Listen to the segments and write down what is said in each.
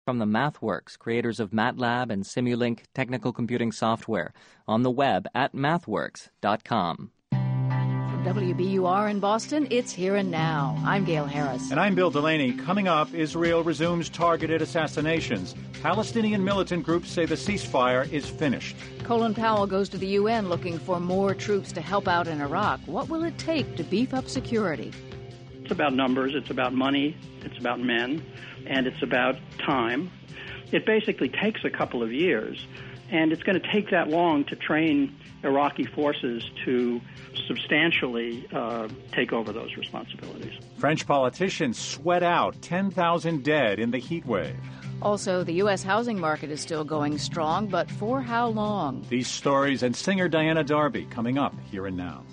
From the MathWorks, creators of MATLAB and Simulink technical computing software, on the web at mathworks.com. From WBUR in Boston, it's Here and Now. I'm Gail Harris. And I'm Bill Delaney. Coming up, Israel resumes targeted assassinations. Palestinian militant groups say the ceasefire is finished. Colin Powell goes to the UN looking for more troops to help out in Iraq. What will it take to beef up security? It's about numbers, it's about money, it's about men, and it's about time. It basically takes a couple of years, and it's going to take that long to train Iraqi forces to substantially take over those responsibilities. French politicians sweat out 10,000 dead in the heat wave. Also, the U.S. housing market is still going strong, but for how long? These stories and singer Diana Darby coming up Here and Now.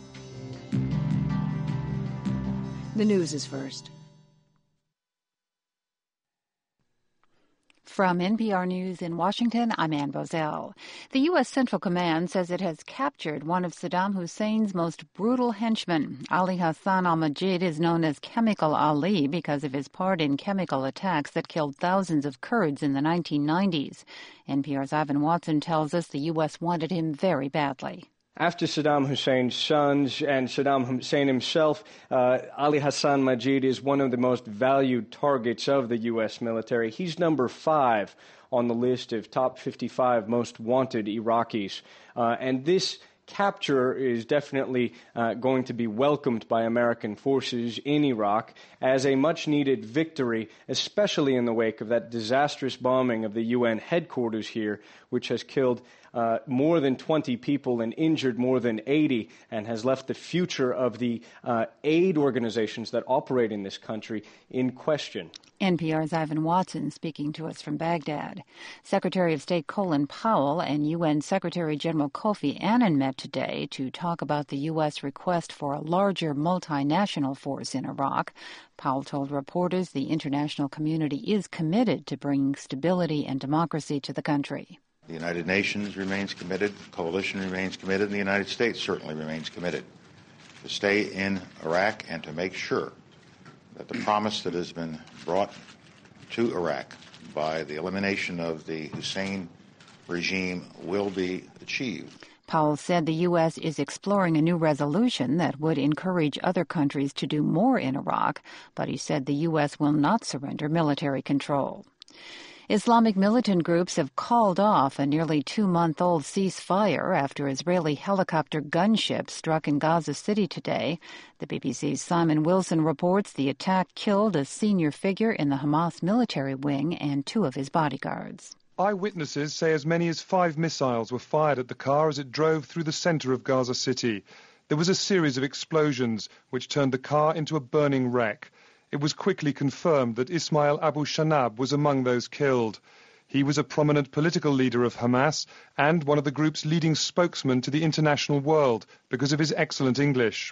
The news is first. From NPR News in Washington, I'm Ann Bozell. The U.S. Central Command says it has captured one of Saddam Hussein's most brutal henchmen. Ali Hassan al-Majid is known as Chemical Ali because of his part in chemical attacks that killed thousands of Kurds in the 1990s. NPR's Ivan Watson tells us the U.S. wanted him very badly. After Saddam Hussein's sons and Saddam Hussein himself, Ali Hassan Majid is one of the most valued targets of the U.S. military. He's number 5 on the list of top 55 most wanted Iraqis. And this capture is definitely going to be welcomed by American forces in Iraq as a much-needed victory, especially in the wake of that disastrous bombing of the UN headquarters here, which has killed more than 20 people and injured more than 80, and has left the future of the aid organizations that operate in this country in question. NPR's Ivan Watson speaking to us from Baghdad. Secretary of State Colin Powell and UN Secretary General Kofi Annan met today to talk about the U.S. request for a larger multinational force in Iraq. Powell told reporters the international community is committed to bringing stability and democracy to the country. The United Nations remains committed, the coalition remains committed, and the United States certainly remains committed to stay in Iraq and to make sure that the promise that has been brought to Iraq by the elimination of the Hussein regime will be achieved. Powell said the U.S. is exploring a new resolution that would encourage other countries to do more in Iraq, but he said the U.S. will not surrender military control. Islamic militant groups have called off a nearly 2-month-old ceasefire after Israeli helicopter gunships struck in Gaza City today. The BBC's Simon Wilson reports the attack killed a senior figure in the Hamas military wing and 2 of his bodyguards. Eyewitnesses say as many as 5 missiles were fired at the car as it drove through the center of Gaza City. There was a series of explosions which turned the car into a burning wreck. It was quickly confirmed that Ismail Abu Shanab was among those killed. He was a prominent political leader of Hamas and one of the group's leading spokesmen to the international world because of his excellent English.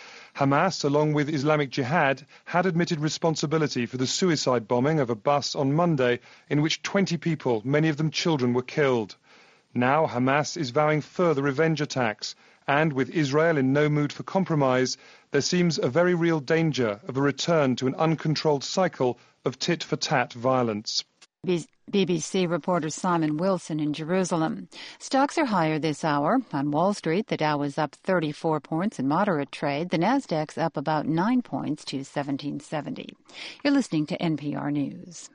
Hamas, along with Islamic Jihad, had admitted responsibility for the suicide bombing of a bus on Monday in which 20 people, many of them children, were killed. Now Hamas is vowing further revenge attacks. And with Israel in no mood for compromise, there seems a very real danger of a return to an uncontrolled cycle of tit-for-tat violence. BBC reporter Simon Wilson in Jerusalem. Stocks are higher this hour. On Wall Street, the Dow is up 34 points in moderate trade. The Nasdaq's up about 9 points to 1770. You're listening to NPR News.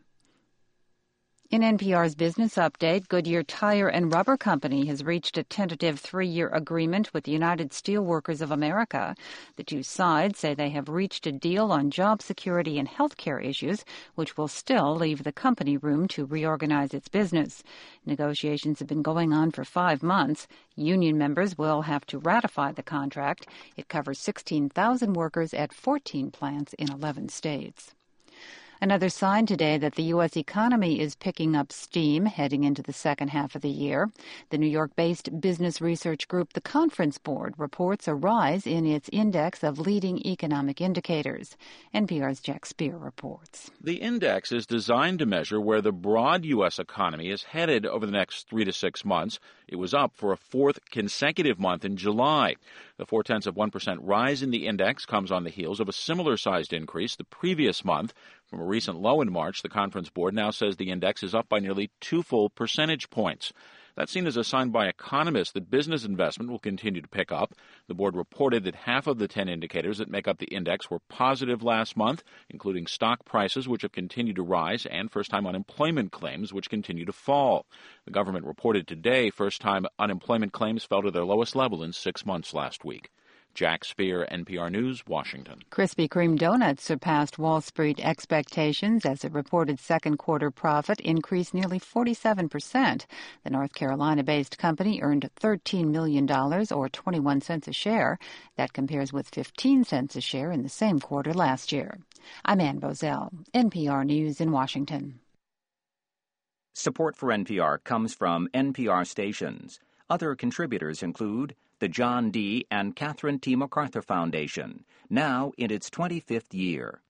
In NPR's Business Update, Goodyear Tire and Rubber Company has reached a tentative 3-year agreement with the United Steelworkers of America. The two sides say they have reached a deal on job security and health care issues, which will still leave the company room to reorganize its business. Negotiations have been going on for 5 months. Union members will have to ratify the contract. It covers 16,000 workers at 14 plants in 11 states. Another sign today that the U.S. economy is picking up steam heading into the second half of the year. The New York-based business research group The Conference Board reports a rise in its index of leading economic indicators. NPR's Jack Speer reports. The index is designed to measure where the broad U.S. economy is headed over the next 3 to 6 months. It was up for a 4th consecutive month in July. The 0.4% rise in the index comes on the heels of a similar-sized increase the previous month. From a recent low in March, the conference board now says the index is up by nearly 2 full percentage points. That's seen as a sign by economists that business investment will continue to pick up. The board reported that half of the 10 indicators that make up the index were positive last month, including stock prices, which have continued to rise, and first-time unemployment claims, which continue to fall. The government reported today first-time unemployment claims fell to their lowest level in 6 months last week. Jack Speer, NPR News, Washington. Krispy Kreme donuts surpassed Wall Street expectations as it reported second quarter profit increased nearly 47%. The North Carolina-based company earned $13 million or 21 cents a share. That compares with 15 cents a share in the same quarter last year. I'm Ann Bozell, NPR News in Washington. Support for NPR comes from NPR stations. Other contributors include the John D. and Catherine T. MacArthur Foundation, now in its 25th year.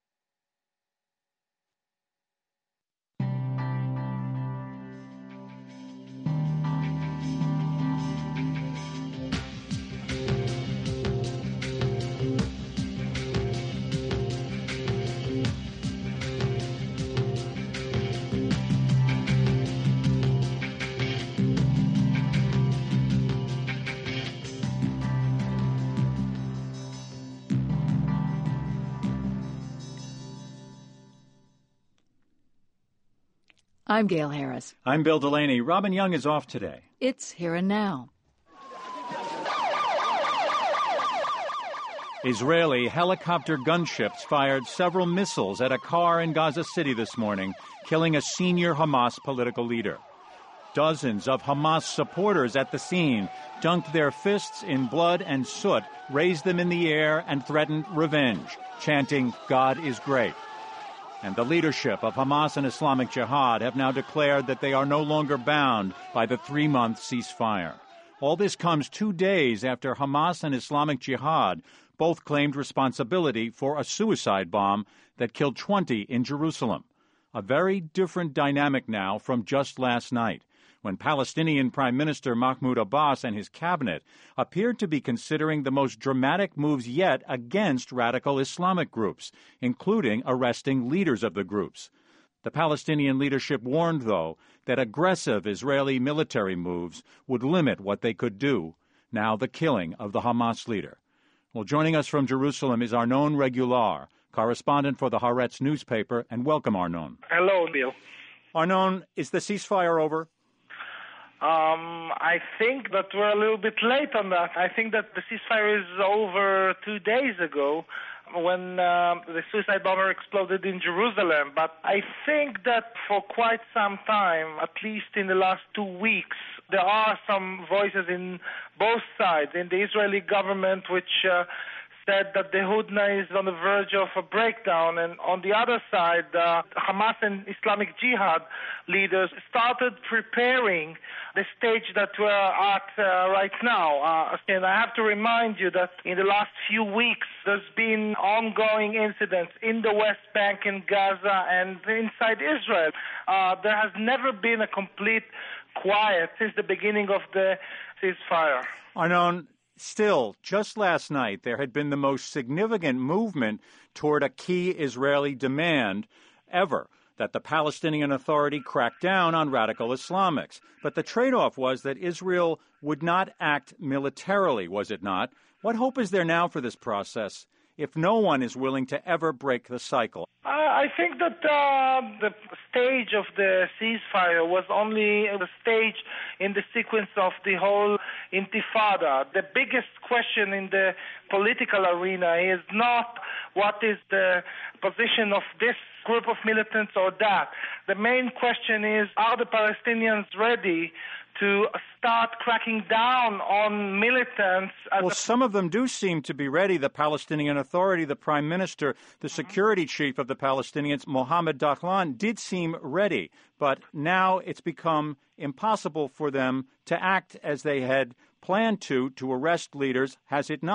I'm Gail Harris. I'm Bill Delaney. Robin Young is off today. It's Here and Now. Israeli helicopter gunships fired several missiles at a car in Gaza City this morning, killing a senior Hamas political leader. Dozens of Hamas supporters at the scene dunked their fists in blood and soot, raised them in the air, and threatened revenge, chanting, "God is great." And the leadership of Hamas and Islamic Jihad have now declared that they are no longer bound by the 3-month ceasefire. All this comes 2 days after Hamas and Islamic Jihad both claimed responsibility for a suicide bomb that killed 20 in Jerusalem. A very different dynamic now from just last night, when Palestinian Prime Minister Mahmoud Abbas and his cabinet appeared to be considering the most dramatic moves yet against radical Islamic groups, including arresting leaders of the groups. The Palestinian leadership warned, though, that aggressive Israeli military moves would limit what they could do. Now the killing of the Hamas leader. Well, joining us from Jerusalem is Arnon Regular, correspondent for the Haaretz newspaper, and welcome, Arnon. Hello, Bill. Arnon, is the ceasefire over? I think that we're a little bit late on that. I think that the ceasefire is over 2 days ago when the suicide bomber exploded in Jerusalem. But I think that for quite some time, at least in the last 2 weeks, there are some voices in both sides, in the Israeli government, which said that the Hudna is on the verge of a breakdown, and on the other side, Hamas and Islamic Jihad leaders started preparing the stage that we're at right now. And I have to remind you that in the last few weeks, there's been ongoing incidents in the West Bank, in Gaza, and inside Israel. There has never been a complete quiet since the beginning of the ceasefire. Arnon, still, just last night, there had been the most significant movement toward a key Israeli demand ever, that the Palestinian Authority crack down on radical Islamics. But the trade-off was that Israel would not act militarily, was it not? What hope is there now for this process if no one is willing to ever break the cycle? I think that the stage of the ceasefire was only the stage in the sequence of the whole intifada. The biggest question in the political arena is not what is the position of this group of militants or that. The main question is, are the Palestinians ready to start cracking down on militants? Well, some of them do seem to be ready. The Palestinian Authority, the Prime Minister, the security chief of the Palestinians, Mohammed Dahlan, did seem ready. But now it's become impossible for them to act as they had planned to arrest leaders, has it not?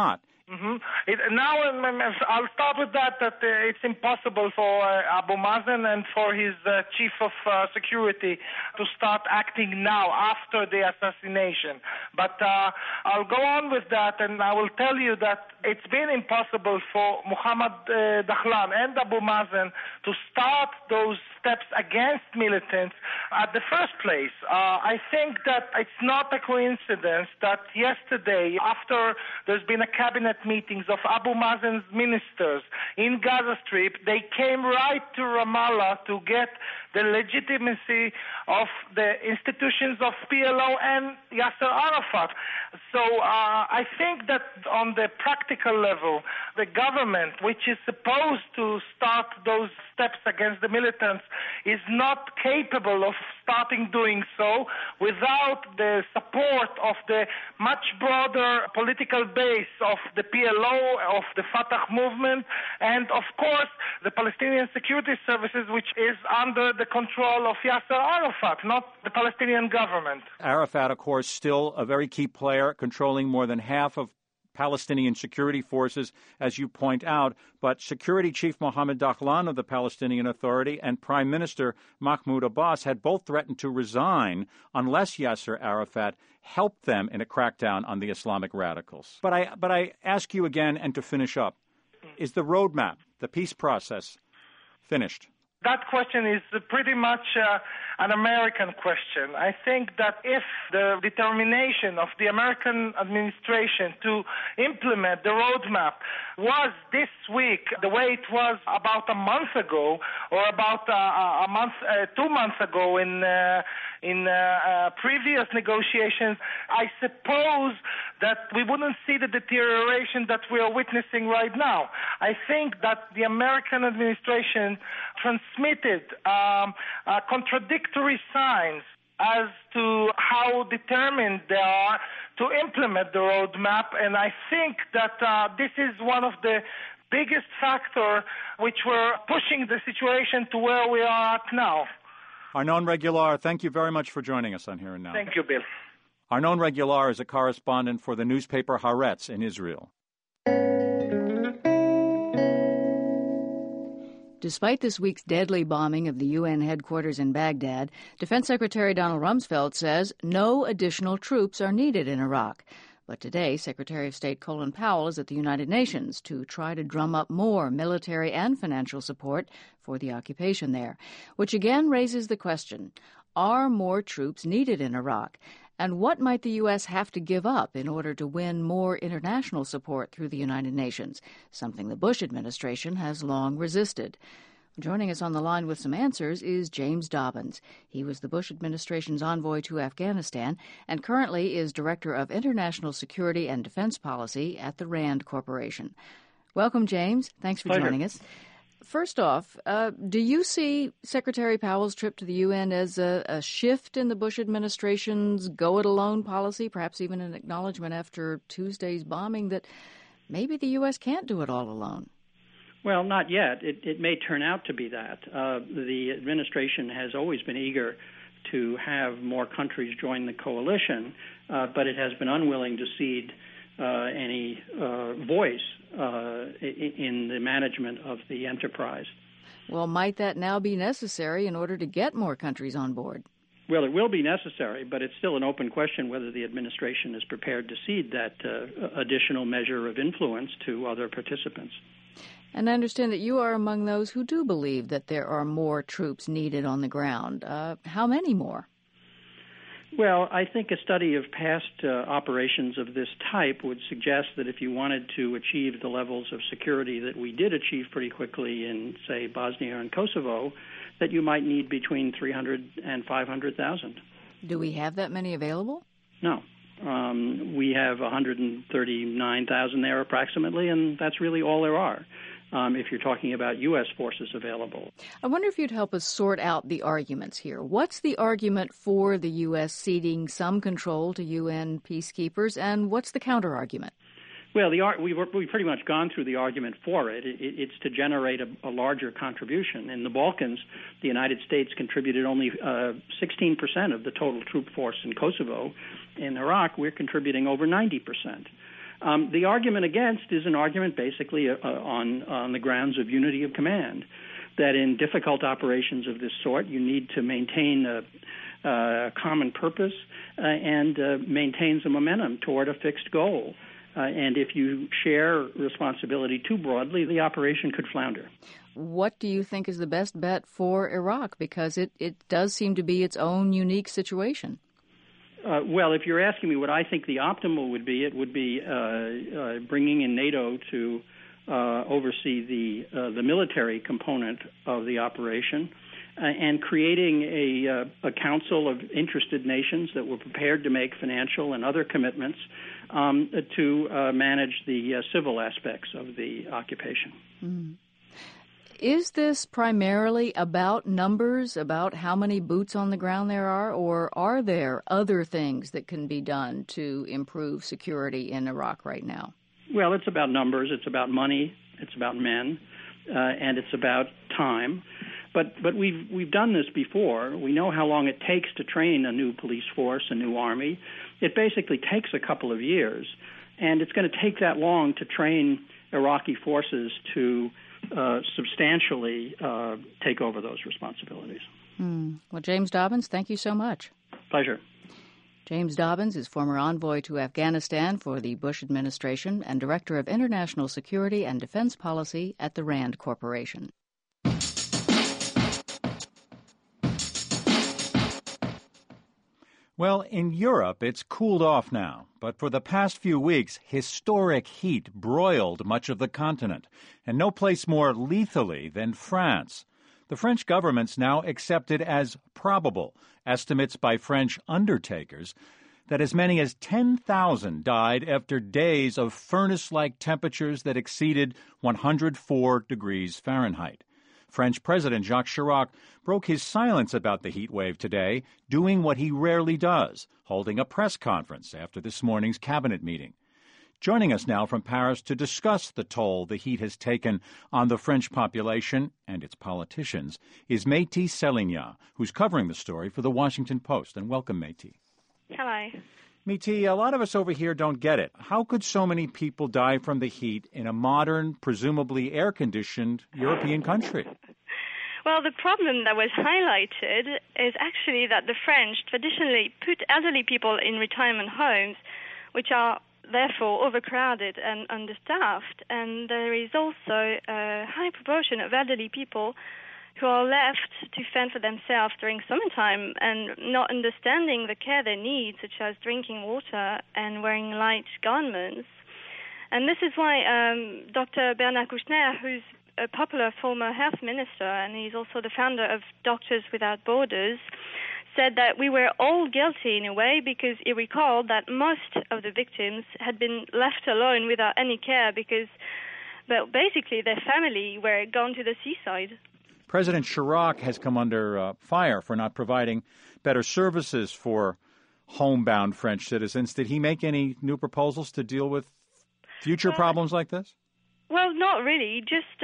Now, I'll start with that it's impossible for Abu Mazen and for his chief of security to start acting now after the assassination. But I'll go on with that, and I will tell you that it's been impossible for Mohammed Dahlan and Abu Mazen to start those steps against militants at the first place. I think that it's not a coincidence that yesterday, after there's been a cabinet meetings of Abu Mazen's ministers in Gaza Strip, they came right to Ramallah to get the legitimacy of the institutions of PLO and Yasser Arafat. So I think that on the practical level, the government, which is supposed to start those steps against the militants, is not capable of starting doing so without the support of the much broader political base of the PLO, of the Fatah movement, and of course the Palestinian Security Services, which is under the control of Yasser Arafat, not the Palestinian government. Arafat, of course, still a very key player, controlling more than half of Palestinian security forces, as you point out, but Security Chief Mohammed Dahlan of the Palestinian Authority and Prime Minister Mahmoud Abbas had both threatened to resign unless Yasser Arafat helped them in a crackdown on the Islamic radicals. But I ask you again, and to finish up, is the roadmap, the peace process, finished? That question is pretty much an American question. I think that if the determination of the American administration to implement the roadmap was this week the way it was about a month ago, or about 2 months ago in previous negotiations, I suppose that we wouldn't see the deterioration that we are witnessing right now. I think that the American administration transmitted contradictory signs as to how determined they are to implement the roadmap, and I think that this is one of the biggest factors which were pushing the situation to where we are at now. Arnon Regular, thank you very much for joining us on Here and Now. Thank you, Bill. Arnon Regular is a correspondent for the newspaper Haaretz in Israel. Despite this week's deadly bombing of the UN headquarters in Baghdad, Defense Secretary Donald Rumsfeld says no additional troops are needed in Iraq. But today, Secretary of State Colin Powell is at the United Nations to try to drum up more military and financial support for the occupation there, which again raises the question, are more troops needed in Iraq? And what might the U.S. have to give up in order to win more international support through the United Nations, something the Bush administration has long resisted? Joining us on the line with some answers is James Dobbins. He was the Bush administration's envoy to Afghanistan and currently is Director of International Security and Defense Policy at the RAND Corporation. Welcome, James. Thanks for joining us. First off, do you see Secretary Powell's trip to the UN as a shift in the Bush administration's go-it-alone policy, perhaps even an acknowledgement after Tuesday's bombing that maybe the U.S. can't do it all alone? Well, not yet. It may turn out to be that. The administration has always been eager to have more countries join the coalition, but it has been unwilling to cede any voice in the management of the enterprise. Well, might that now be necessary in order to get more countries on board? Well, it will be necessary, but it's still an open question whether the administration is prepared to cede that additional measure of influence to other participants. And I understand that you are among those who do believe that there are more troops needed on the ground. How many more? Well, I think a study of past operations of this type would suggest that if you wanted to achieve the levels of security that we did achieve pretty quickly in, say, Bosnia and Kosovo, that you might need between 300 and 500,000. Do we have that many available? No. We have 139,000 there approximately, and that's really all there are. If you're talking about U.S. forces available. I wonder if you'd help us sort out the arguments here. What's the argument for the U.S. ceding some control to UN peacekeepers, and what's the counter-argument? Well, we've pretty much gone through the argument for it. It's to generate a larger contribution. In the Balkans, the United States contributed only 16% of the total troop force in Kosovo. In Iraq, we're contributing over 90%. The argument against is an argument basically on the grounds of unity of command, that in difficult operations of this sort, you need to maintain a common purpose and maintain some momentum toward a fixed goal. And if you share responsibility too broadly, the operation could flounder. What do you think is the best bet for Iraq? Because it does seem to be its own unique situation. Well, if you're asking me what I think the optimal would be, it would be bringing in NATO to oversee the military component of the operation, and creating a council of interested nations that were prepared to make financial and other commitments to manage the civil aspects of the occupation. Mm. Is this primarily about numbers, about how many boots on the ground there are, or are there other things that can be done to improve security in Iraq right now? Well, it's about numbers, it's about money, it's about men, and it's about time. But we've done this before. We know how long it takes to train a new police force, a new army. It basically takes a couple of years, and it's going to take that long to train Iraqi forces to substantially take over those responsibilities. Well, James Dobbins, thank you so much. Pleasure. James Dobbins is former envoy to Afghanistan for the Bush administration and Director of International Security and Defense Policy at the RAND Corporation. Well, in Europe, it's cooled off now, but for the past few weeks, historic heat broiled much of the continent, and no place more lethally than France. The French government's now accepted as probable estimates by French undertakers that as many as 10,000 died after days of furnace-like temperatures that exceeded 104 degrees Fahrenheit. French President Jacques Chirac broke his silence about the heat wave today, doing what he rarely does, holding a press conference after this morning's cabinet meeting. Joining us now from Paris to discuss the toll the heat has taken on the French population and its politicians is Métis Selignan, who's covering the story for The Washington Post. And welcome, Métis. Hello. Métis, a lot of us over here don't get it. How could so many people die from the heat in a modern, presumably air-conditioned European country? Well, the problem that was highlighted is actually that the French traditionally put elderly people in retirement homes, which are therefore overcrowded and understaffed, and there is also a high proportion of elderly people who are left to fend for themselves during summertime and not understanding the care they need, such as drinking water and wearing light garments. And this is why Dr. Bernard Kouchner, who's a popular former health minister, and he's also the founder of Doctors Without Borders, said that we were all guilty in a way because he recalled that most of the victims had been left alone without any care because, well, basically their family were gone to the seaside. President Chirac has come under fire for not providing better services for homebound French citizens. Did he make any new proposals to deal with future problems like this? Well, not really. Just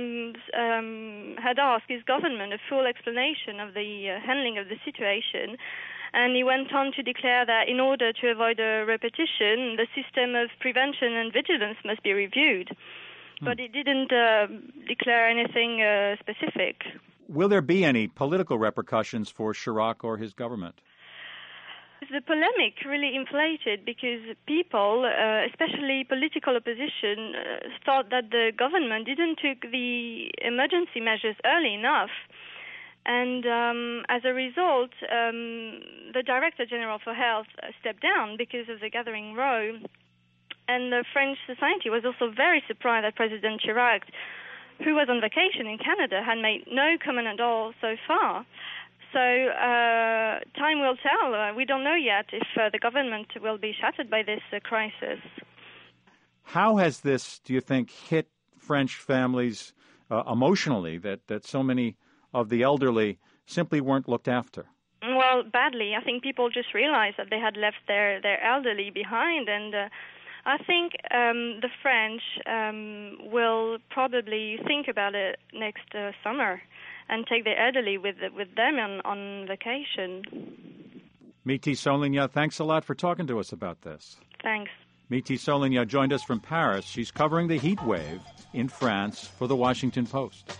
had asked his government a full explanation of the handling of the situation. And he went on to declare that in order to avoid a repetition, the system of prevention and vigilance must be reviewed. But he didn't declare anything specific. Will there be any political repercussions for Chirac or his government? The polemic really inflated because people, especially political opposition, thought that the government didn't take the emergency measures early enough. And as a result, the Director General for Health stepped down because of the gathering row. And the French society was also very surprised that President Chirac, who was on vacation in Canada, had made no comment at all so far. So time will tell. We don't know yet if the government will be shattered by this crisis. How has this, do you think, hit French families emotionally, that so many of the elderly simply weren't looked after? Well, badly. I think people just realized that they had left their elderly behind, and I think the French will probably think about it next summer and take the elderly with them on vacation. Métis Selignan, thanks a lot for talking to us about this. Thanks. Miti Soligna joined us from Paris. She's covering the heat wave in France for The Washington Post.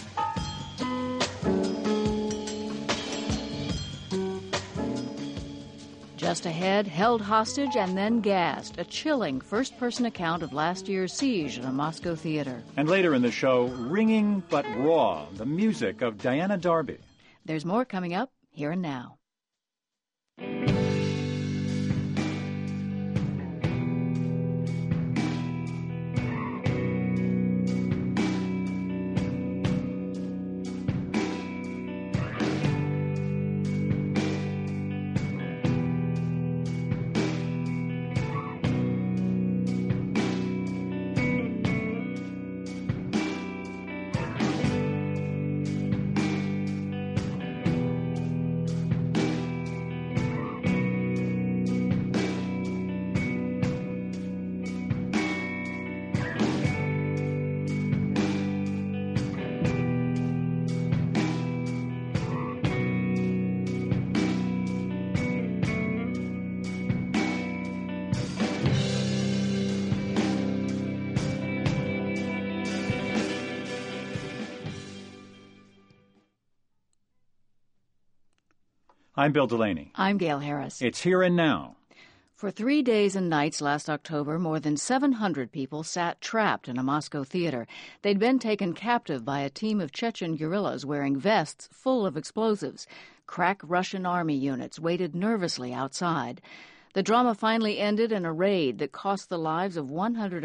Just ahead, held hostage and then gassed. A chilling first-person account of last year's siege at a Moscow theater. And later in the show, ringing but raw, the music of Diana Darby. There's more coming up here and now. I'm Bill Delaney. I'm Gail Harris. It's Here and Now. For 3 days and nights last October, more than 700 people sat trapped in a Moscow theater. They'd been taken captive by a team of Chechen guerrillas wearing vests full of explosives. Crack Russian army units waited nervously outside. The drama finally ended in a raid that cost the lives of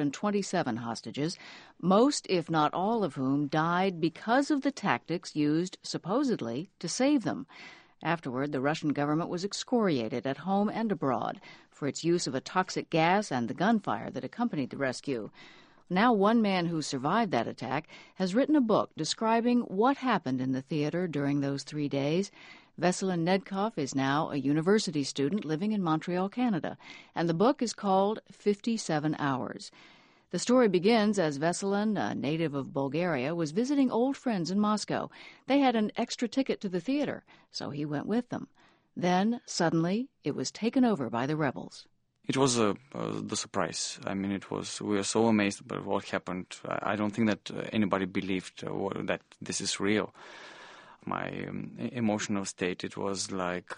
127 hostages, most, if not all of whom, died because of the tactics used, supposedly, to save them. Afterward, the Russian government was excoriated at home and abroad for its use of a toxic gas and the gunfire that accompanied the rescue. Now one man who survived that attack has written a book describing what happened in the theater during those 3 days. Veselin Nedkov is now a university student living in Montreal, Canada, and the book is called 57 Hours. The story begins as Veselin, a native of Bulgaria, was visiting old friends in Moscow. They had an extra ticket to the theater, so he went with them. Then, suddenly, it was taken over by the rebels. It was the surprise. I mean, we were so amazed by what happened. I don't think that anybody believed that this is real. My emotional state, it was like,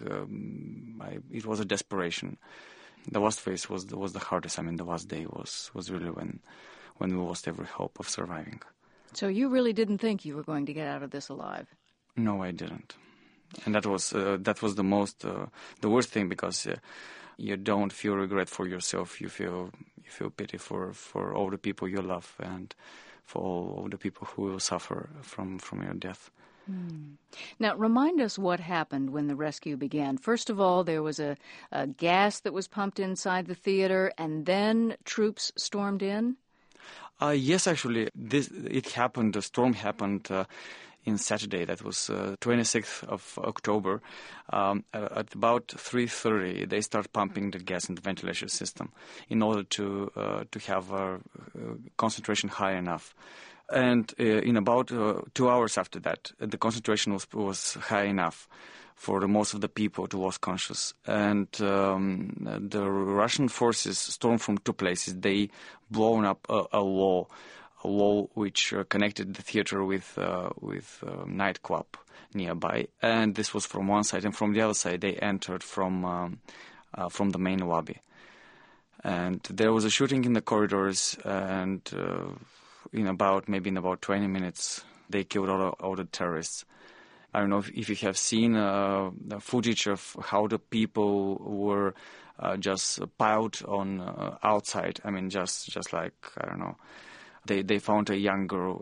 it was a desperation. The last phase was the hardest. I mean, the last day was really when we lost every hope of surviving. So you really didn't think you were going to get out of this alive? No, I didn't. And that was the worst thing, because you don't feel regret for yourself. You feel pity for all the people you love and for all the people who will suffer from your death. Now, remind us what happened when the rescue began. First of all, there was a gas that was pumped inside the theater, and then troops stormed in? Yes, actually, it happened. The storm happened in Saturday. That was 26th of October. At about 3:30, they start pumping the gas in the ventilation system in order to have a concentration high enough. And in about 2 hours after that, the concentration was high enough for most of the people to lose conscious. And the Russian forces stormed from two places. They blown up a wall which connected the theater with a nightclub nearby. And this was from one side. And from the other side, they entered from the main lobby. And there was a shooting in the corridors, and in about 20 minutes, they killed all the terrorists. I don't know if you have seen the footage of how the people were just piled on outside. I mean, just like, I don't know. They found a young girl.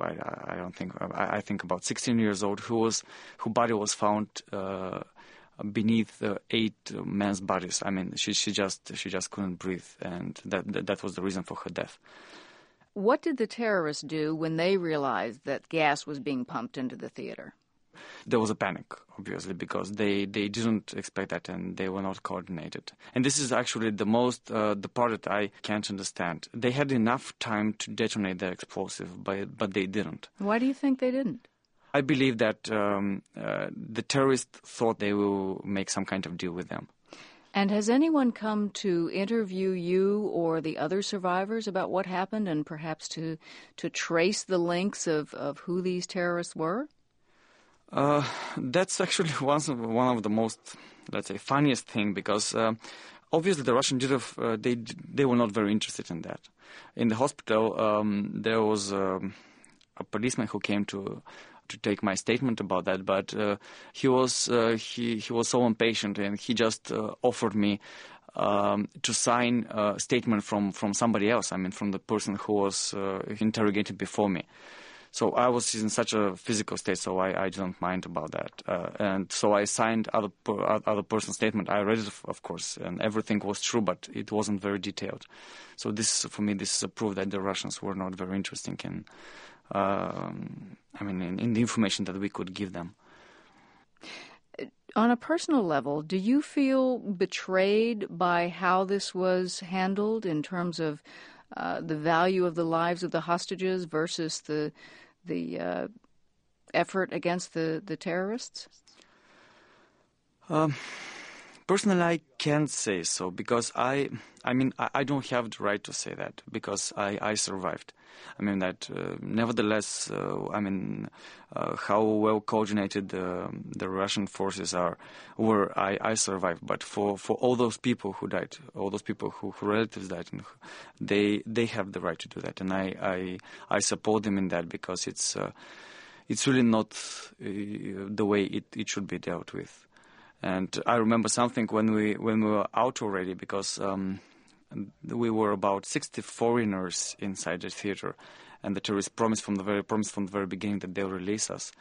I think about 16 years old, whose body was found beneath 8 men's bodies. I mean, she just couldn't breathe, and that was the reason for her death. What did the terrorists do when they realized that gas was being pumped into the theater? There was a panic, obviously, because they didn't expect that, and they were not coordinated. And this is actually the part that I can't understand. They had enough time to detonate the explosive, but they didn't. Why do you think they didn't? I believe that the terrorists thought they will make some kind of deal with them. And has anyone come to interview you or the other survivors about what happened and perhaps to trace the links of who these terrorists were? That's actually one of the most, let's say, funniest thing, because obviously the Russian they were not very interested in that. In the hospital, there was a policeman who came to take my statement about that, but he was so impatient, and he just offered me to sign a statement from somebody else. I mean, from the person who was interrogated before me. So I was in such a physical state, so I didn't mind about that. And so I signed other person's statement. I read it, of course, and everything was true, but it wasn't very detailed. So for me, this is a proof that the Russians were not very interested in in the information that we could give them. On a personal level, do you feel betrayed by how this was handled in terms of the value of the lives of the hostages versus the effort against the terrorists? Personally, I can't say so, because I don't have the right to say that, because I survived. I mean that nevertheless, how well coordinated the Russian forces were, I survived. But for all those people who died, all those people who relatives died, they have the right to do that, and I support them in that, because it's really not the way it should be dealt with. And I remember something when we were out already, because we were about 60 foreigners inside the theater, and the terrorists promised from the very beginning that they'll release us.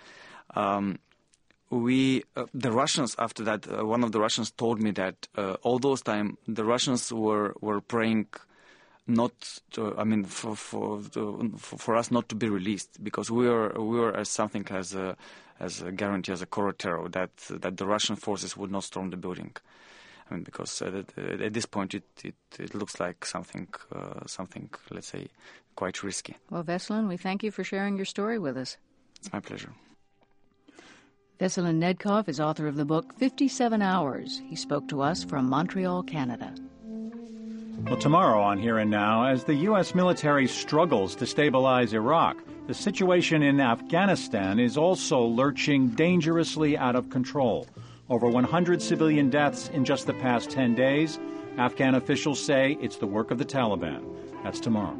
The Russians, after that, one of the Russians told me that all those time the Russians were praying not to, for us not to be released, because we were as something as a guarantee, as a collateral that the Russian forces would not storm the building. I mean, because at this point it looks like something, let's say, quite risky. Well, Veselin, we thank you for sharing your story with us. It's my pleasure. Veselin Nedkov is author of the book 57 Hours. He spoke to us from Montreal, Canada. Well, tomorrow on Here and Now, as the U.S. military struggles to stabilize Iraq, the situation in Afghanistan is also lurching dangerously out of control. Over 100 civilian deaths in just the past 10 days. Afghan officials say it's the work of the Taliban. That's tomorrow.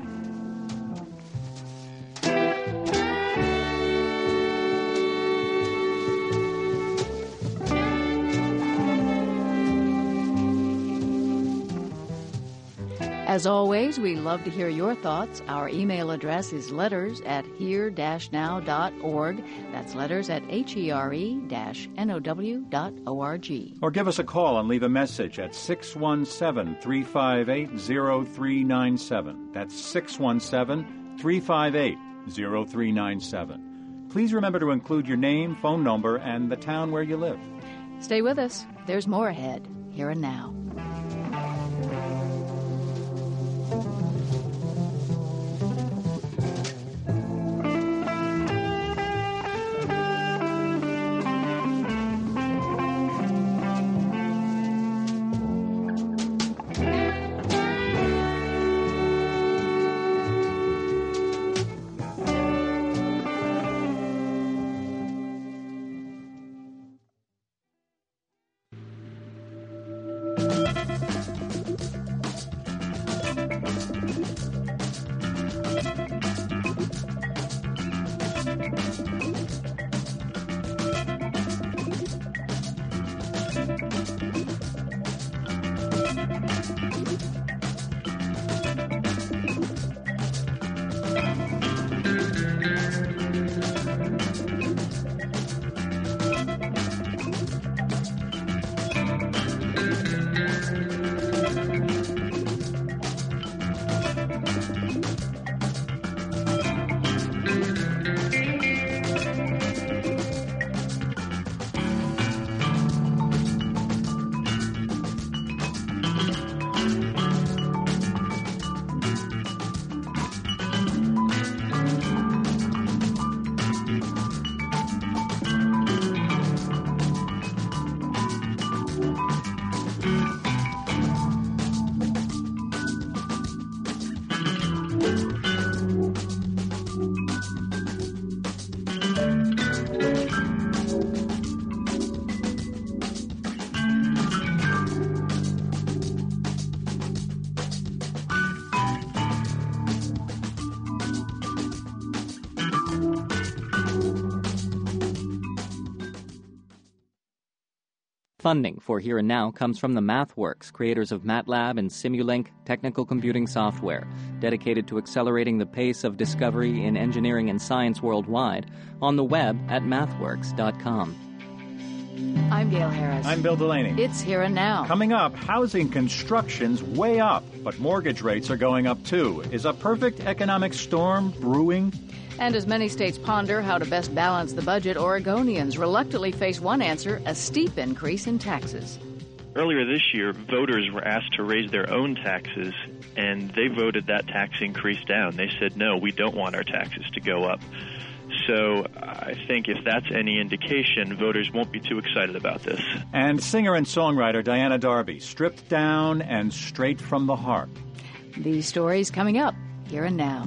As always, we love to hear your thoughts. Our email address is letters@here-now.org. That's letters@here-now.org. Or give us a call and leave a message at 617-358-0397. That's 617-358-0397. Please remember to include your name, phone number, and the town where you live. Stay with us. There's more ahead. Here and Now. Funding for Here and Now comes from the MathWorks, creators of MATLAB and Simulink technical computing software, dedicated to accelerating the pace of discovery in engineering and science worldwide, on the web at mathworks.com. I'm Gail Harris. I'm Bill Delaney. It's Here and Now. Coming up, housing construction's way up, but mortgage rates are going up too. Is a perfect economic storm brewing? And as many states ponder how to best balance the budget, Oregonians reluctantly face one answer: a steep increase in taxes. Earlier this year, voters were asked to raise their own taxes, and they voted that tax increase down. They said, no, we don't want our taxes to go up. So I think if that's any indication, voters won't be too excited about this. And singer and songwriter Diana Darby, stripped down and straight from the heart. These stories coming up, Here and Now.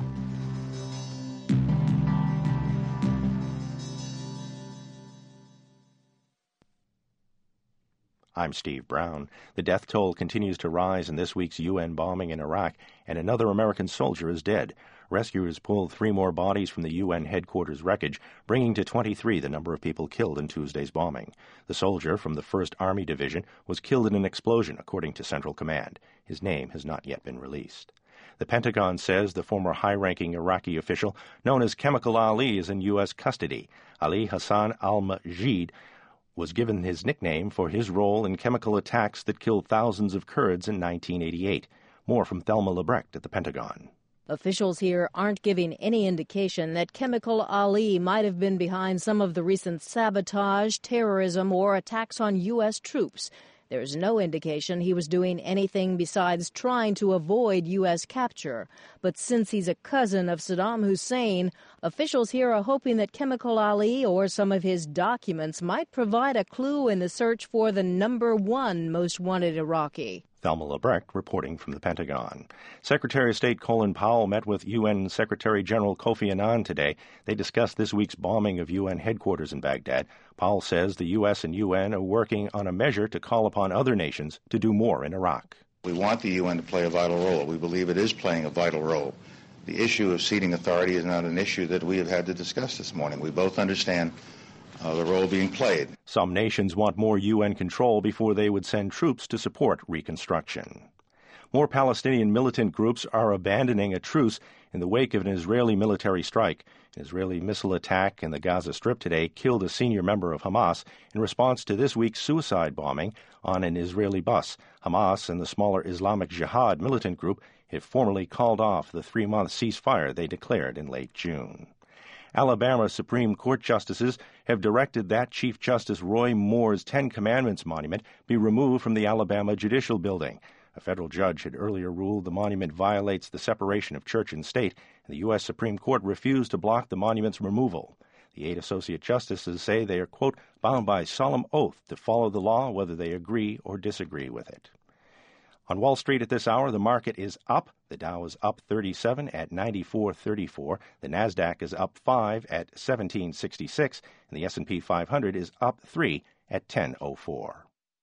I'm Steve Brown. The death toll continues to rise in this week's UN bombing in Iraq, and another American soldier is dead. Rescuers pulled 3 more bodies from the UN headquarters wreckage, bringing to 23 the number of people killed in Tuesday's bombing. The soldier from the 1st Army Division was killed in an explosion, according to Central Command. His name has not yet been released. The Pentagon says the former high-ranking Iraqi official known as Chemical Ali is in U.S. custody. Ali Hassan al-Majid was given his nickname for his role in chemical attacks that killed thousands of Kurds in 1988. More from Thelma Lebrecht at the Pentagon. Officials here aren't giving any indication that Chemical Ali might have been behind some of the recent sabotage, terrorism, or attacks on U.S. troops. There's no indication he was doing anything besides trying to avoid U.S. capture. But since he's a cousin of Saddam Hussein, officials here are hoping that Chemical Ali or some of his documents might provide a clue in the search for the #1 most wanted Iraqi. Thelma Lebrecht reporting from the Pentagon. Secretary of State Colin Powell met with UN Secretary General Kofi Annan today. They discussed this week's bombing of UN headquarters in Baghdad. Powell says the U.S. and UN are working on a measure to call upon other nations to do more in Iraq. We want the UN to play a vital role. We believe it is playing a vital role. The issue of ceding authority is not an issue that we have had to discuss this morning. We both understand the role being played. Some nations want more UN control before they would send troops to support reconstruction. More Palestinian militant groups are abandoning a truce in the wake of an Israeli military strike. An Israeli missile attack in the Gaza Strip today killed a senior member of Hamas in response to this week's suicide bombing on an Israeli bus. Hamas and the smaller Islamic Jihad militant group have formally called off the 3-month ceasefire they declared in late June. Alabama Supreme Court justices have directed that Chief Justice Roy Moore's 10 Commandments monument be removed from the Alabama Judicial Building. A federal judge had earlier ruled the monument violates the separation of church and state, and the U.S. Supreme Court refused to block the monument's removal. The 8 associate justices say they are, quote, bound by solemn oath to follow the law whether they agree or disagree with it. On Wall Street at this hour, the market is up. The Dow is up 37 at 94.34. The Nasdaq is up 5 at 1766, and the S&P 500 is up 3 at 10.04.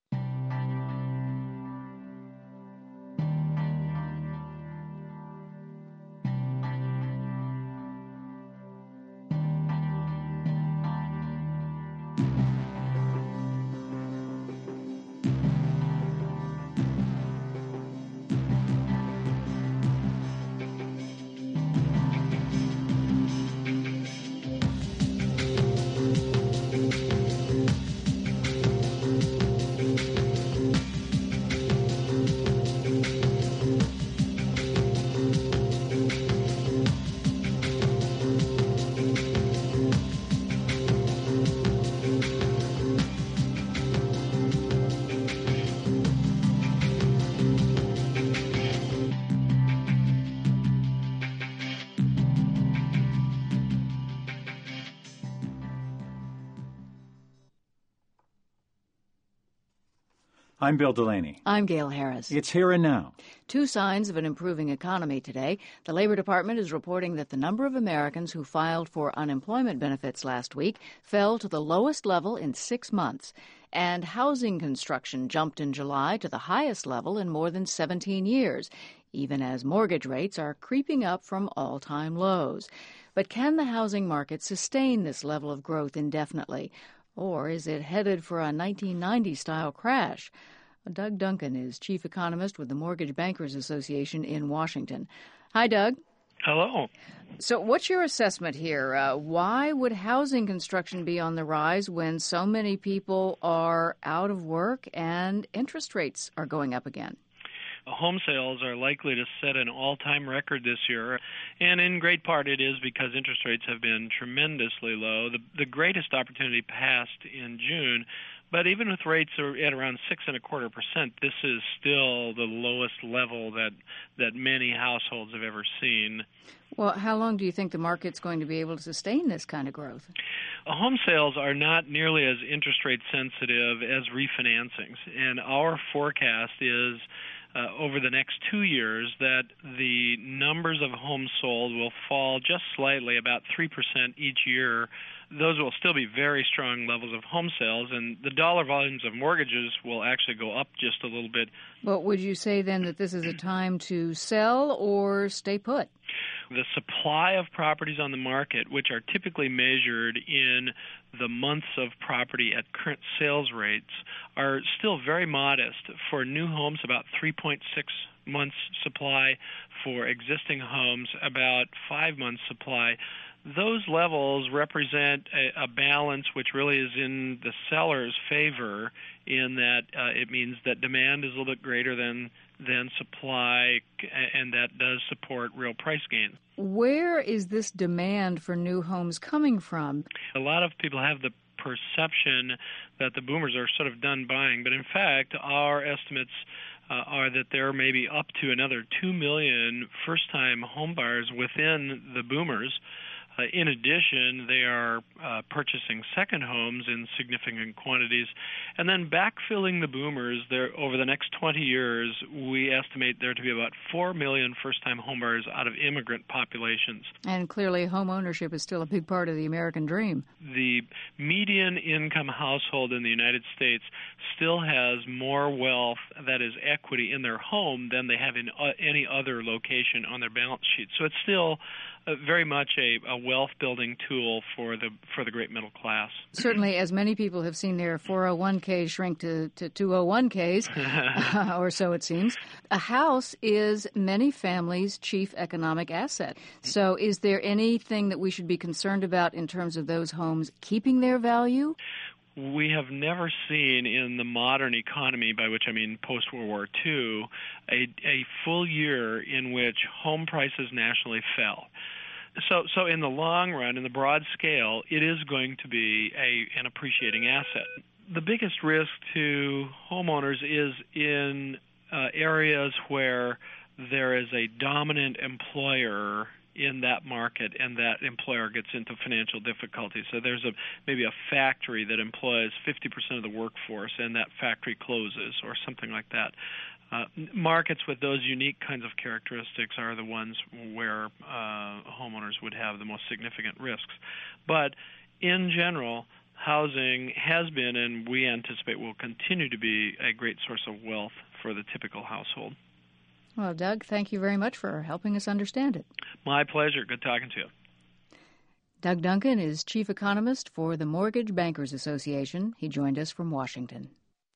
I'm Bill Delaney. I'm Gail Harris. It's Here and Now. 2 signs of an improving economy today. The Labor Department is reporting that the number of Americans who filed for unemployment benefits last week fell to the lowest level in 6 months. And housing construction jumped in July to the highest level in more than 17 years, even as mortgage rates are creeping up from all-time lows. But can the housing market sustain this level of growth indefinitely? Or is it headed for a 1990-style crash? Doug Duncan is chief economist with the Mortgage Bankers Association in Washington. Hi, Doug. Hello. So what's your assessment here? Why would housing construction be on the rise when so many people are out of work and interest rates are going up again? Home sales are likely to set an all-time record this year, and in great part it is because interest rates have been tremendously low. The greatest opportunity passed in June, but even with rates at around 6.25%, this is still the lowest level that many households have ever seen. Well, how long do you think the market's going to be able to sustain this kind of growth? Home sales are not nearly as interest rate sensitive as refinancings, and our forecast is over the next 2 years that the numbers of homes sold will fall just slightly, about 3% each year. Those will still be very strong levels of home sales, and the dollar volumes of mortgages will actually go up just a little bit. Well, would you say then that this is a time to sell or stay put? The supply of properties on the market, which are typically measured in the months of property at current sales rates, are still very modest. For new homes, about 3.6 months supply. For existing homes, about 5 months supply. Those levels represent a balance which really is in the seller's favor, in that it means that demand is a little bit greater than supply, and that does support real price gains. Where is this demand for new homes coming from? A lot of people have the perception that the boomers are sort of done buying, but in fact, our estimates are that there may be up to another 2 million first-time home buyers within the boomers. In addition, they are purchasing second homes in significant quantities. And then backfilling the boomers, over the next 20 years, we estimate there to be about 4 million first-time homebuyers out of immigrant populations. And clearly home ownership is still a big part of the American dream. The median income household in the United States still has more wealth, that is equity, in their home than they have in any other location on their balance sheet. So it's still very much a wealth-building tool for the great middle class. Certainly, as many people have seen their 401ks shrink to 201ks, or so it seems, a house is many families' chief economic asset. So is there anything that we should be concerned about in terms of those homes keeping their value? We have never seen in the modern economy, by which I mean post-World War II, a full year in which home prices nationally fell. So in the long run, in the broad scale, it is going to be an appreciating asset. The biggest risk to homeowners is in areas where there is a dominant employer in that market, and that employer gets into financial difficulty. So there's maybe a factory that employs 50% of the workforce, and that factory closes, or something like that. Markets with those unique kinds of characteristics are the ones where homeowners would have the most significant risks. But in general, housing has been, and we anticipate will continue to be, a great source of wealth for the typical household. Well, Doug, thank you very much for helping us understand it. My pleasure. Good talking to you. Doug Duncan is chief economist for the Mortgage Bankers Association. He joined us from Washington.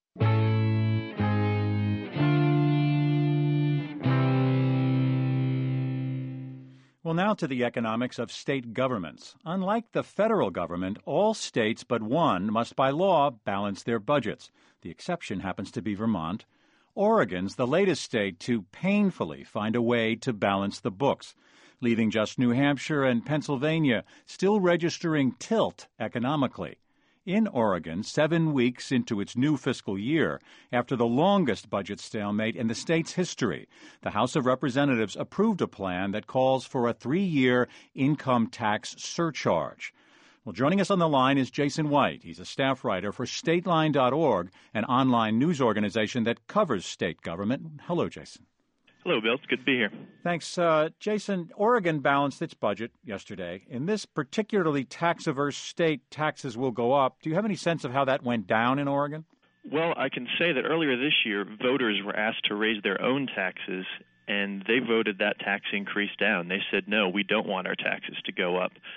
Well, now to the economics of state governments. Unlike the federal government, all states but one must by law balance their budgets. The exception happens to be Vermont. Oregon's the latest state to painfully find a way to balance the books, leaving just New Hampshire and Pennsylvania still registering tilt economically. In Oregon, 7 weeks into its new fiscal year, after the longest budget stalemate in the state's history, the House of Representatives approved a plan that calls for a 3-year income tax surcharge. Well, joining us on the line is Jason White. He's a staff writer for Stateline.org, an online news organization that covers state government. Hello, Jason. Hello, Bill. It's good to be here. Thanks. Jason, Oregon balanced its budget yesterday. In this particularly tax-averse state, taxes will go up. Do you have any sense of how that went down in Oregon? Well, I can say that earlier this year, voters were asked to raise their own taxes, and they voted that tax increase down. They said, no, we don't want our taxes to go up.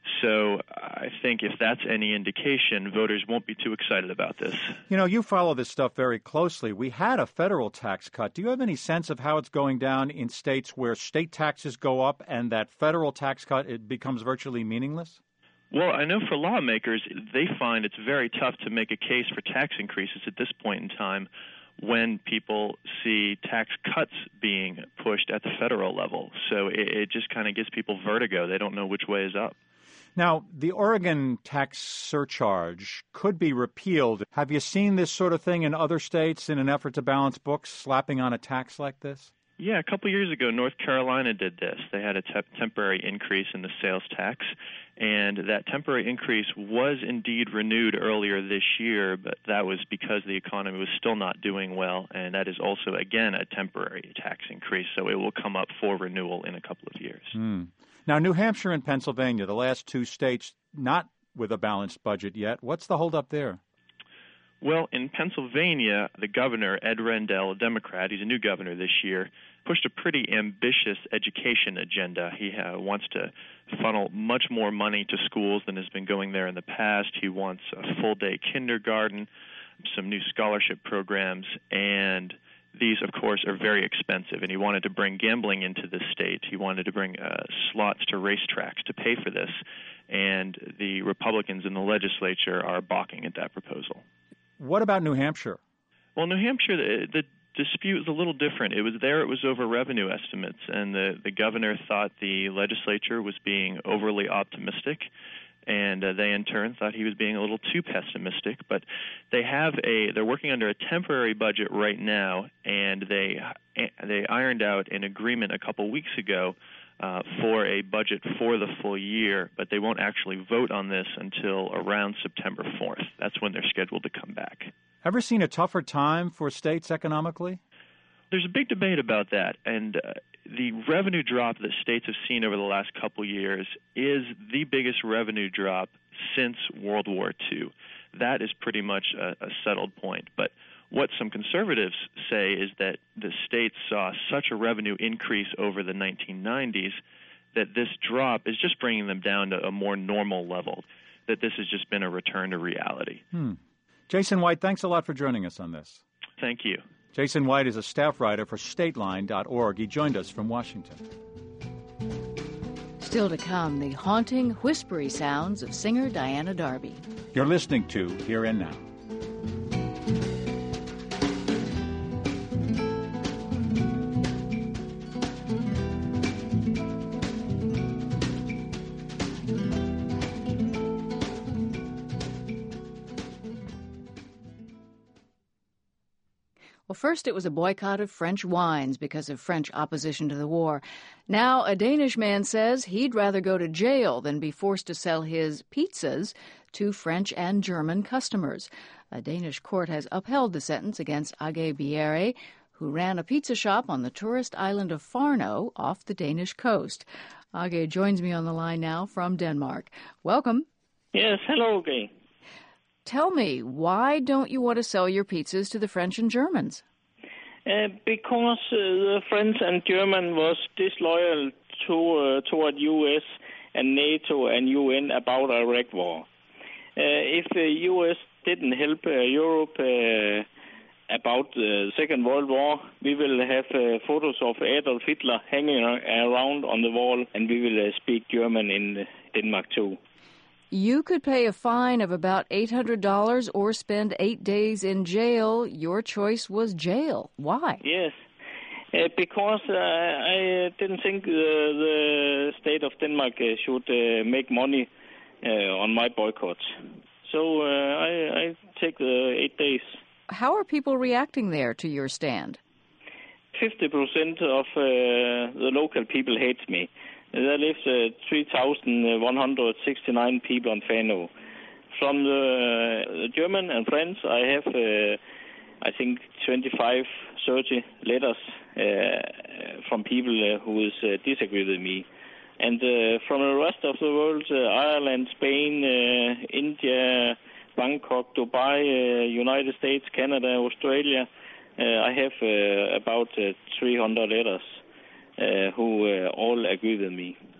So I think if that's any indication, voters won't be too excited about this. You know, you follow this stuff very closely. We had a federal tax cut. Do you have any sense of how it's going down in states where state taxes go up and that federal tax cut, it becomes virtually meaningless? Well, I know for lawmakers, they find it's very tough to make a case for tax increases at this point in time when people see tax cuts being pushed at the federal level. So it just kind of gives people vertigo. They don't know which way is up. Now, the Oregon tax surcharge could be repealed. Have you seen this sort of thing in other states in an effort to balance books, slapping on a tax like this? Yeah, a couple years ago, North Carolina did this. They had a temporary increase in the sales tax, and that temporary increase was indeed renewed earlier this year, but that was because the economy was still not doing well, and that is also, again, a temporary tax increase, so it will come up for renewal in a couple of years. Now, New Hampshire and Pennsylvania, the last two states not with a balanced budget yet, what's the holdup there? Well, in Pennsylvania, the governor, Ed Rendell, a Democrat, he's a new governor this year, pushed a pretty ambitious education agenda. He wants to funnel much more money to schools than has been going there in the past. He wants a full-day kindergarten, some new scholarship programs, and these, of course, are very expensive, and he wanted to bring gambling into the state. He wanted to bring slots to racetracks to pay for this, and the Republicans in the legislature are balking at that proposal. What about New Hampshire? Well, New Hampshire, the dispute was a little different. It was over revenue estimates, and the governor thought the legislature was being overly optimistic, and they in turn thought he was being a little too pessimistic. But they're working under a temporary budget right now, and they ironed out an agreement a couple weeks ago for a budget for the full year, but they won't actually vote on this until around September 4th. That's when they're scheduled to come back. Ever seen a tougher time for states economically? There's a big debate about that, and the revenue drop that states have seen over the last couple years is the biggest revenue drop since World War II. That is pretty much a settled point. But what some conservatives say is that the states saw such a revenue increase over the 1990s that this drop is just bringing them down to a more normal level, that this has just been a return to reality. Jason White, thanks a lot for joining us on this. Thank you. Jason White is a staff writer for Stateline.org. He joined us from Washington. Still to come, the haunting, whispery sounds of singer Diana Darby. You're listening to Here and Now. Well, first it was a boycott of French wines because of French opposition to the war. Now a Danish man says he'd rather go to jail than be forced to sell his pizzas to French and German customers. A Danish court has upheld the sentence against Age Bjerre, who ran a pizza shop on the tourist island of Farno off the Danish coast. Age joins me on the line now from Denmark. Welcome. Yes, hello, Age. Tell me, why don't you want to sell your pizzas to the French and Germans? Because the French and German was disloyal toward U.S. and NATO and UN about Iraq war. If the U.S. didn't help Europe about the Second World War, we will have photos of Adolf Hitler hanging around on the wall, and we will speak German in Denmark too. You could pay a fine of about $800 or spend 8 days in jail. Your choice was jail. Why? Yes, because I didn't think the state of Denmark should make money on my boycotts. So I take the 8 days. How are people reacting there to your stand? 50% of the local people hate me. There lives 3,169 people on Fano. From the German and French, I have, I think, 25, 30 letters from people who disagree with me. And from the rest of the world, Ireland, Spain, India, Bangkok, Dubai, United States, Canada, Australia, I have about 300 letters. Who all agree with me.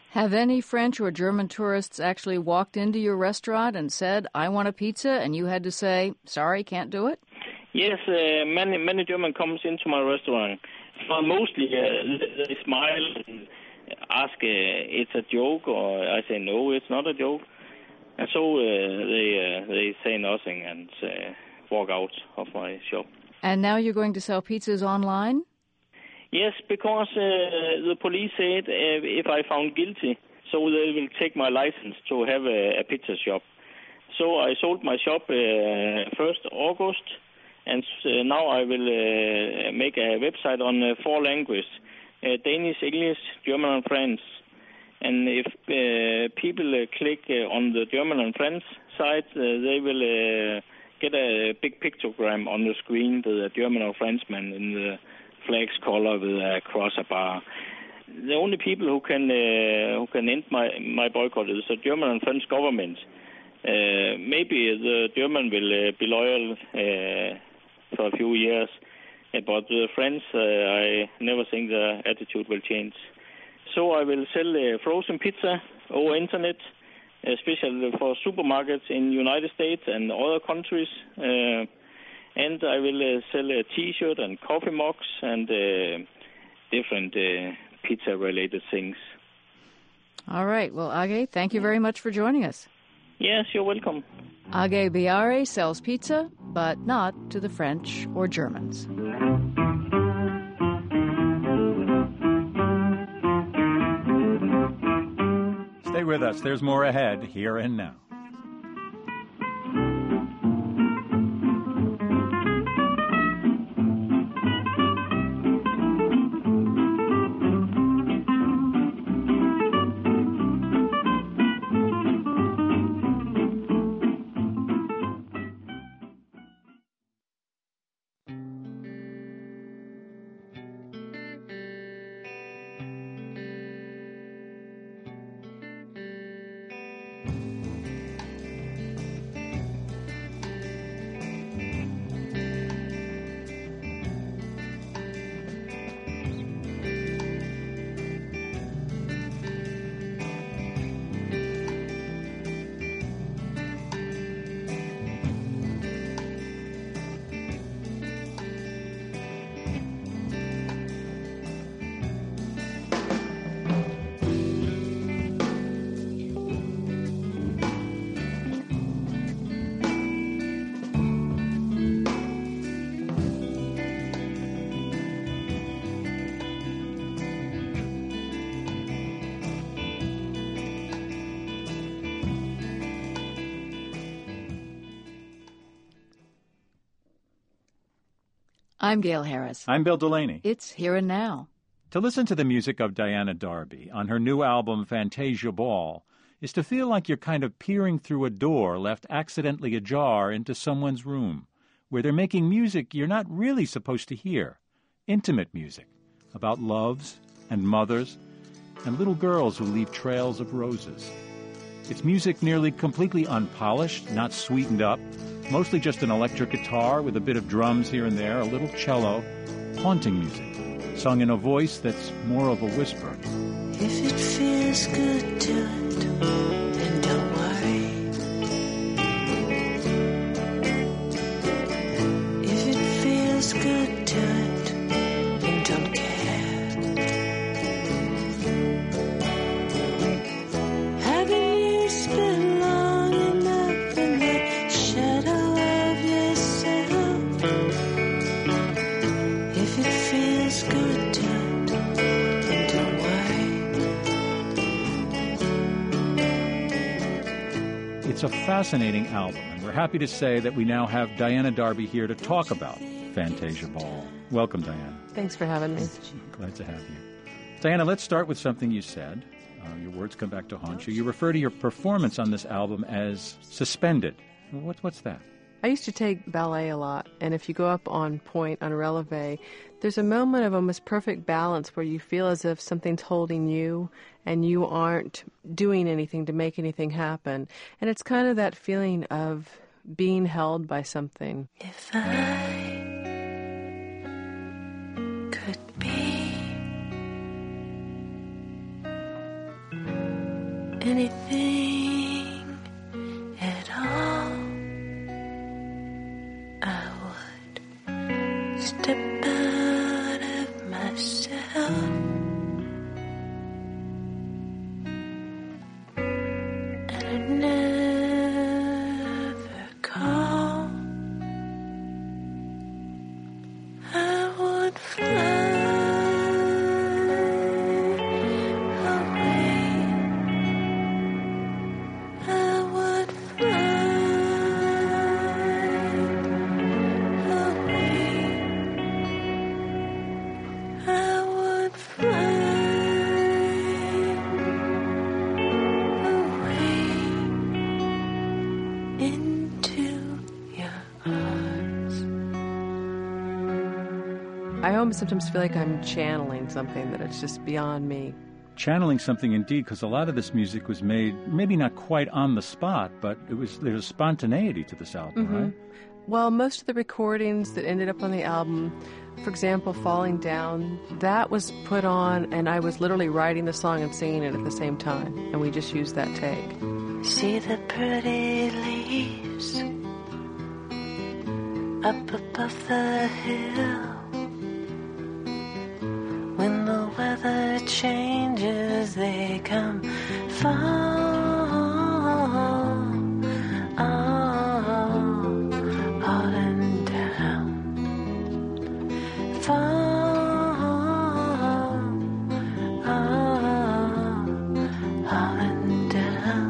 Have any French or German tourists actually walked into your restaurant and said, I want a pizza, and you had to say, sorry, can't do it? Yes, many German comes into my restaurant. But mostly they smile and ask it's a joke, or I say, no, it's not a joke. And so they say nothing and walk out of my shop. And now you're going to sell pizzas online? Yes, because the police said if I found guilty, so they will take my license to have a pizza shop. So I sold my shop 1st August, and now I will make a website on 4 languages, Danish, English, German, and French. And if people click on the German and French side, they will get a big pictogram on the screen with a German or Frenchman in the flag's color with a cross a bar. The only people who can end my boycott is the German and French government. Maybe the German will be loyal for a few years, but the French, I never think the attitude will change. So I will sell frozen pizza over internet, especially for supermarkets in United States and other countries. And I will sell a T-shirt and coffee mugs and different pizza-related things. All right. Well, Age, thank you very much for joining us. Yes, you're welcome. Age Biare sells pizza, but not to the French or Germans. Stay with us. There's more ahead, here and now. I'm Gail Harris. I'm Bill Delaney. It's Here and Now. To listen to the music of Diana Darby on her new album Fantasia Ball is to feel like you're kind of peering through a door left accidentally ajar into someone's room, where they're making music you're not really supposed to hear. Intimate music about loves and mothers and little girls who leave trails of roses. It's music nearly completely unpolished, not sweetened up, mostly just an electric guitar with a bit of drums here and there, a little cello, haunting music, sung in a voice that's more of a whisper. If it feels good to it, then don't worry. If it feels good to it, then don't care. Haven't you spent long enough in the shadow of yourself? If it feels good to it, then don't worry. It's a fascinating album, and we're happy to say that we now have Diana Darby here to talk about Fantasia Ball. Welcome, Diana. Thanks for having me. Glad to have you. Diana, let's start with something you said. Your words come back to haunt you. You refer to your performance on this album as suspended. What's that? I used to take ballet a lot, and if you go up on point, on a releve, there's a moment of almost perfect balance where you feel as if something's holding you and you aren't doing anything to make anything happen. And it's kind of that feeling of being held by something. If I could be anything at all, I would step out of myself and I'd never call. I would fly I almost sometimes feel like I'm channeling something, that it's just beyond me. Channeling something indeed, because a lot of this music was made, maybe not quite on the spot, but there's a spontaneity to this album, right? Well, most of the recordings that ended up on the album, for example, Falling Down, that was put on, and I was literally writing the song and singing it at the same time, and we just used that take. See the pretty leaves up above the hill. When the weather changes, they come falling down, falling down.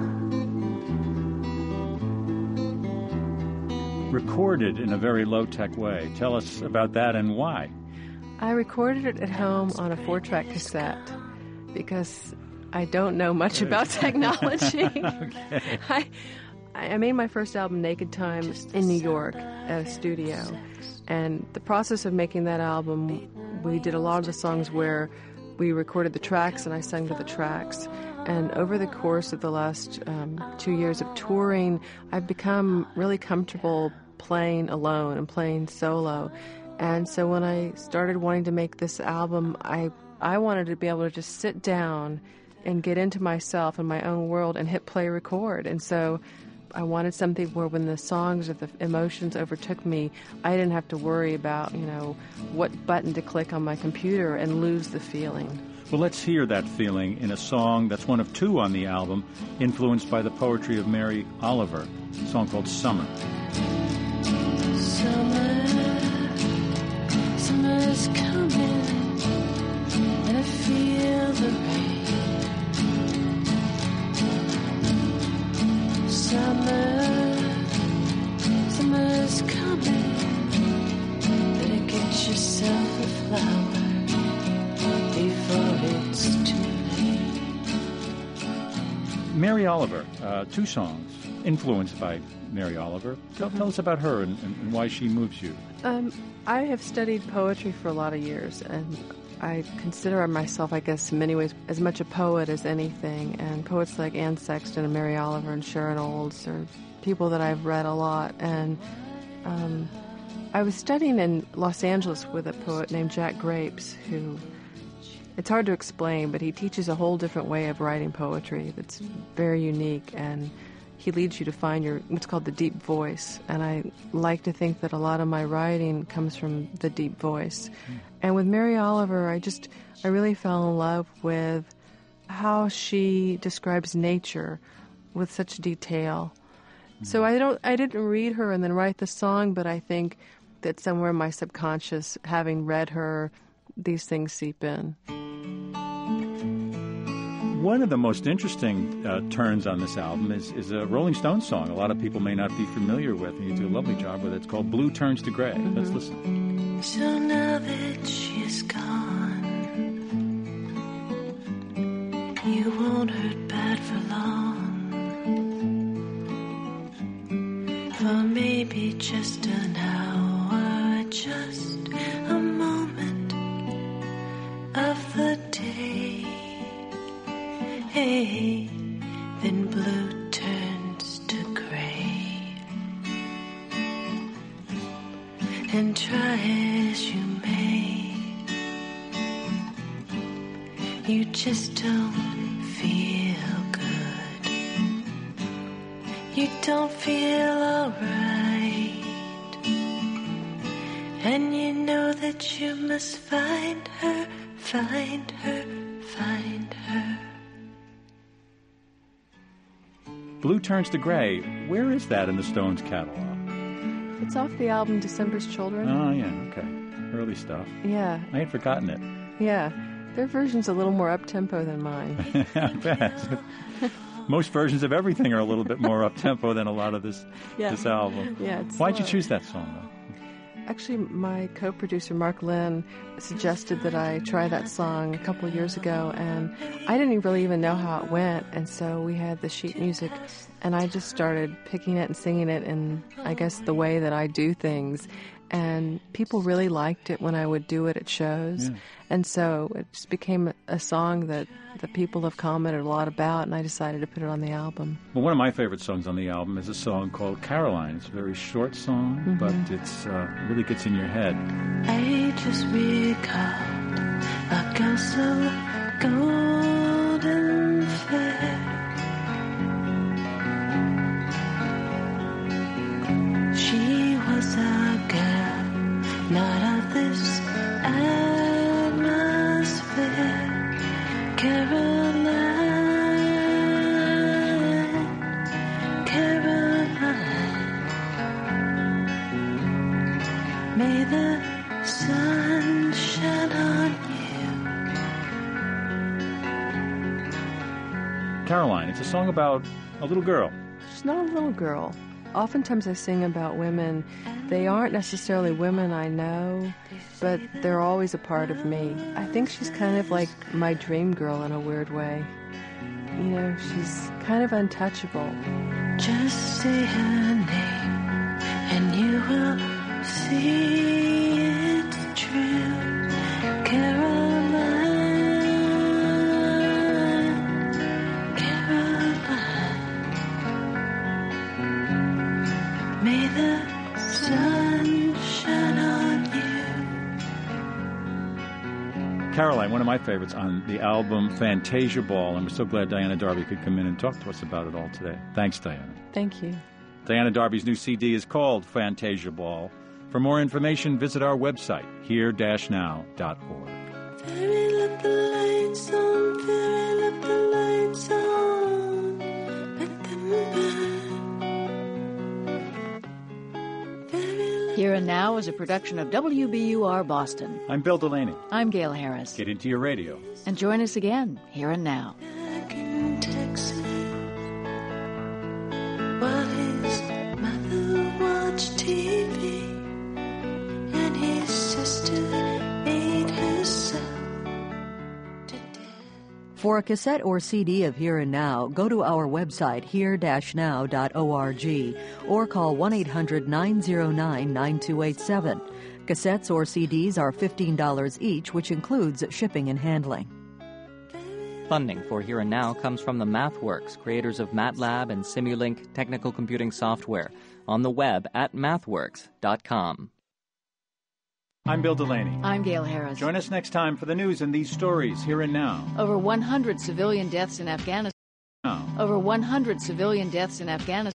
Recorded in a very low-tech way. Tell us about that and why. I recorded it at home on a 4-track cassette because I don't know much about technology. Okay. I made my first album, Naked Time, in New York at a studio. And the process of making that album, we did a lot of the songs where we recorded the tracks and I sang to the tracks. And over the course of the last 2 years of touring, I've become really comfortable playing alone and playing solo. And so when I started wanting to make this album, I wanted to be able to just sit down and get into myself and my own world and hit play record. And so I wanted something where when the songs or the emotions overtook me, I didn't have to worry about, what button to click on my computer and lose the feeling. Well, let's hear that feeling in a song that's one of 2 on the album, influenced by the poetry of Mary Oliver, a song called Summer. Summer's coming, and I feel the rain. Summer's coming, better get yourself a flower before it's too late. Mary Oliver, 2 songs influenced by Mary Oliver. Tell us about her and why she moves you. I have studied poetry for a lot of years, and I consider myself, I guess, in many ways, as much a poet as anything. And poets like Anne Sexton and Mary Oliver and Sharon Olds are people that I've read a lot. And I was studying in Los Angeles with a poet named Jack Grapes, who, it's hard to explain, but he teaches a whole different way of writing poetry that's very unique, and he leads you to find what's called the deep voice. And I like to think that a lot of my writing comes from the deep voice. And with Mary Oliver, I really fell in love with how she describes nature with such detail. So I didn't read her and then write the song, but I think that somewhere in my subconscious, having read her, these things seep in. One of the most interesting turns on this album is a Rolling Stones song a lot of people may not be familiar with, and you do a lovely job with it. It's called Blue Turns to Gray. Let's listen. So now that she's gone, you won't hurt bad for long, for maybe just an hour, just a moment of the day. Hey, then blue turns to gray. And try as you may, you just don't feel good. you don't feel alright, and you know that you must find her, find her, find her. Blue Turns to Gray. Where is that in the Stones catalog? It's off the album December's Children. Oh, yeah, okay. Early stuff. Yeah. I ain't forgotten it. Yeah. Their version's a little more up-tempo than mine. I bet. Most versions of everything are a little bit more up-tempo than a lot of this album. Yeah, it's Why'd slow. you choose that song, though? Actually, my co-producer, Mark Lynn, suggested that I try that song a couple of years ago, and I didn't really even know how it went, and so we had the sheet music, and I just started picking it and singing it in, I guess, the way that I do things, and people really liked it when I would do it at shows, and so it just became a song that the people have commented a lot about, and I decided to put it on the album. Well, one of my favorite songs on the album is a song called Caroline. It's a very short song, but it's really gets in your head. I just recalled a girl so golden fair. She was a girl, not of this atmosphere. Caroline, Caroline, may the sun shine on you. Caroline, it's a song about a little girl. She's not a little girl. Oftentimes I sing about women. They aren't necessarily women I know, but they're always a part of me. I think she's kind of like my dream girl in a weird way. You know, she's kind of untouchable. Just say her name and you will see it's true. Caroline, Caroline, may the sun shine on you. Caroline, one of my favorites on the album Fantasia Ball, and we're so glad Diana Darby could come in and talk to us about it all today. Thanks, Diana. Thank you. Diana Darby's new CD is called Fantasia Ball. For more information, visit our website, here-now.org. Fairy, let the lights on, fairy, let the lights on, let them burn. Here and Now is a production of WBUR Boston. I'm Bill Delaney. I'm Gail Harris. Get into your radio. And join us again, Here and Now. Back in Texas, while his mother watched TV and his sister ate herself. For a cassette or CD of Here and Now, go to our website, here-now.org, or call 1-800-909-9287. Cassettes or CDs are $15 each, which includes shipping and handling. Funding for Here and Now comes from the MathWorks, creators of MATLAB and Simulink technical computing software, on the web at mathworks.com. I'm Bill Delaney. I'm Gail Harris. Join us next time for the news and these stories, Here and Now. Over 100 civilian deaths in Afghanistan. Now. Over 100 civilian deaths in Afghanistan.